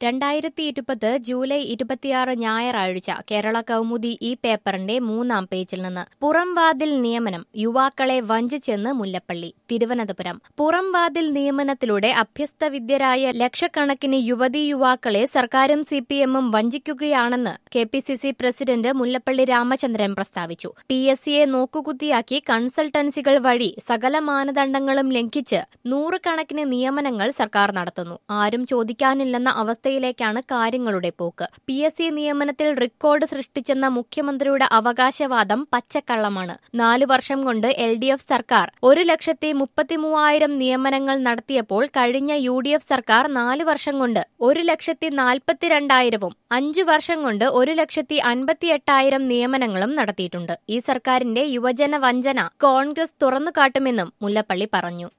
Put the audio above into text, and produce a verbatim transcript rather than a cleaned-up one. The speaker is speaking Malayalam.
രണ്ടായിരത്തി ഇരുപത് ജൂലൈ ഇരുപത്തിയാറ് ഞായറാഴ്ച കേരള കൗമുദി ഈ പേപ്പറിന്റെ മൂന്നാം പേജിൽ നിന്ന് പുറംവാതിൽ നിയമനം യുവാക്കളെ വഞ്ചിച്ചെന്ന് മുല്ലപ്പള്ളി. തിരുവനന്തപുരം പുറംവാതിൽ നിയമനത്തിലൂടെ അഭ്യസ്തവിദ്യരായ ലക്ഷക്കണക്കിന് യുവതീ യുവാക്കളെ സർക്കാരും സി പി എമ്മും വഞ്ചിക്കുകയാണെന്ന് K P C C president Mullappally Ramachandran പ്രസ്താവിച്ചു. പി എസ് സിയെ നോക്കുകുത്തിയാക്കി കൺസൾട്ടൻസികൾ വഴി സകല മാനദണ്ഡങ്ങളും ലംഘിച്ച് നൂറുകണക്കിന് നിയമനങ്ങൾ സർക്കാർ നടത്തുന്നു. ആരും ചോദിക്കാനില്ലെന്ന അവസ്ഥയിലേക്കാണ് കാര്യങ്ങളുടെ പോക്ക്. പി എസ് സി നിയമനത്തിൽ റെക്കോർഡ് സൃഷ്ടിച്ചെന്ന മുഖ്യമന്ത്രിയുടെ അവകാശവാദം പച്ചക്കള്ളമാണ്. നാലു വർഷം കൊണ്ട് എൽ ഡി എഫ് സർക്കാർ ഒരു ലക്ഷത്തി മുപ്പത്തിമൂവായിരം നിയമനങ്ങൾ നടത്തിയപ്പോൾ കഴിഞ്ഞ യു ഡി എഫ് സർക്കാർ നാല് വർഷം കൊണ്ട് ഒരു ലക്ഷത്തി നാൽപ്പത്തിരണ്ടായിരവും അഞ്ചു വർഷം കൊണ്ട് ഒരു ലക്ഷത്തി അൻപത്തി എട്ടായിരം നിയമനങ്ങളും നടത്തിയിട്ടുണ്ട്. ഈ സർക്കാരിന്റെ യുവജന വഞ്ചന കോൺഗ്രസ് തുറന്നുകാട്ടുമെന്നും മുല്ലപ്പള്ളി പറഞ്ഞു.